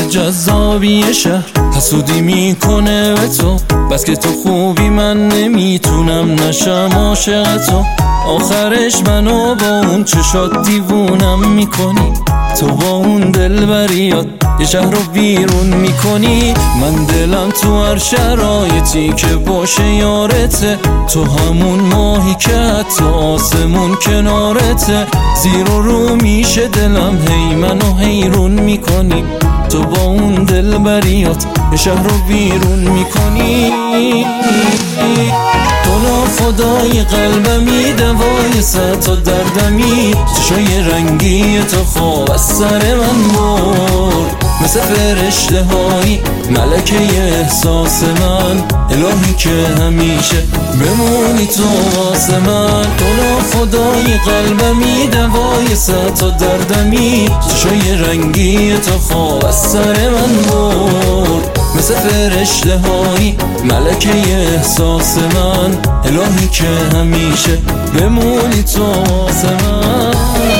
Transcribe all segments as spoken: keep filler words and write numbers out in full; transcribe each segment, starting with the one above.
جذابی شهر حسودی میکنه به تو، بس که تو خوبی من نمیتونم نشم عاشق تو. آخرش منو با اون چشات دیوونم میکنی، تو با اون دلبریات یه شهر رو بیرون میکنی. من دلم تو هر شرایطی که باشه یارته، تو همون ماهی که حتی آسمون کنارته. زیر و رو میشه دلم هی منو حیرون میکنی، تو با اون دلبریات یه شهر رو بیرون میکنی. تو ناخدای قلبمی دوای صد تا دردمی، چشای رنگی تو خواب از سر من برد مثل فرشته هایی ملکه احساس من. الهی که همیشه بمونی تو واسه من. تو ناخدای قلبمی دوای صد تا دردمی، چشای رنگی تو خواب از سر من برد مثل فرشته هایی ملکه احساس من. الهی که همیشه بمونی تو واسه من.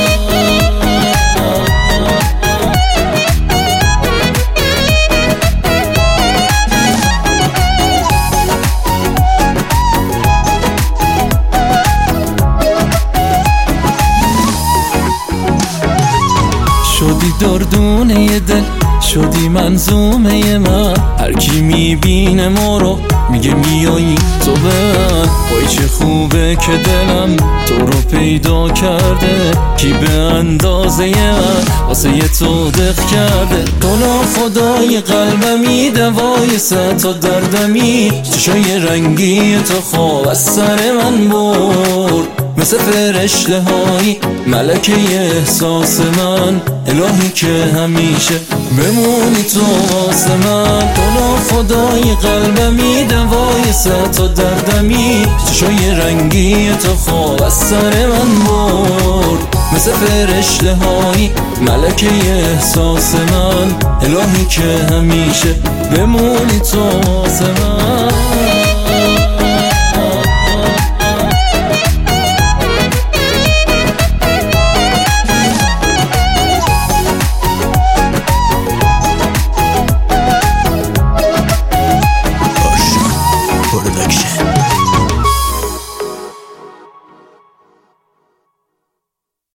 شدی دردونه دل، شدی منظومه من. هر کی میبینه ما رو میگه میایی تو به من. وای چه خوبه که دلم تو رو پیدا کرده، کی به اندازه من واسه یه تو دق کرده. تو ناخدای قلبمی دوای صد تا دردمی، چشای رنگی تو خواب از سر من برد مثل فرشته هایی ملکه احساس من. الهی که همیشه بمونی تو واسه من. تو ناخدای قلبمی دوای صد تا دردمی، چشای رنگی تو خواب از سر من برد مثل فرشته هایی ملکه احساس من. الهی که همیشه بمونی تو واسه من.